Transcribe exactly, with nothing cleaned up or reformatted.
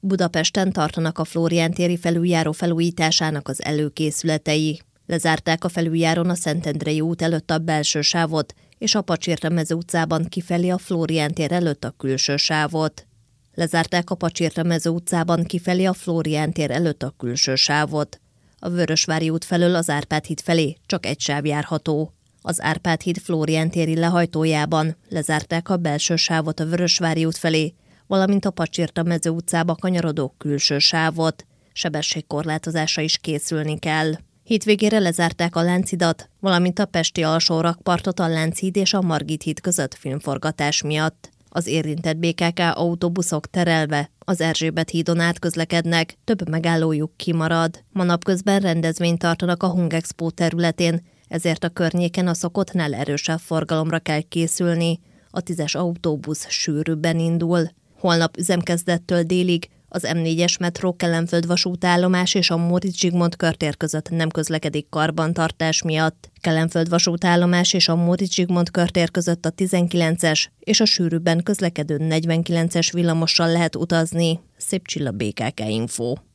Budapesten tartanak a Flórián téri felüljáró felújításának az előkészületei. Lezárták a felüljáron a Szentendrei út előtt a belső sávot, és a Pacsirta-mező utcában kifelé a Flórián tér előtt a külső sávot. Lezárták a Pacsirta-mező utcában kifelé a Flórián tér előtt a külső sávot. A Vörösvári út felől az Árpád híd felé csak egy sáv járható. Az Árpád híd Flórián téri lehajtójában lezárták a belső sávot a Vörösvári út felé, valamint a Pacsirta-mező utcába kanyarodó külső sávot. Sebességkorlátozásra is készülni kell. Hétvégére lezárták a Lánchidat, valamint a pesti alsó rakpartot a Lánchíd és a Margit híd között filmforgatás miatt. Az érintett bé ká ká autóbuszok terelve az Erzsébet hídon átközlekednek, több megállójuk kimarad. Ma napközben rendezvényt tartanak a Hungexpo területén, ezért a környéken a szokottnál erősebb forgalomra kell készülni. A tízes autóbusz sűrűbben indul. Holnap üzemkezdettől délig az em négyes metró Kelenföld vasútállomás és a Móricz Zsigmond körtér között nem közlekedik karbantartás miatt. Kelenföld vasútállomás és a Móricz Zsigmond körtér között a tizenkilences és a sűrűbben közlekedő negyvenkilences villamossal lehet utazni. Szép Csilla, bé ká ká Info.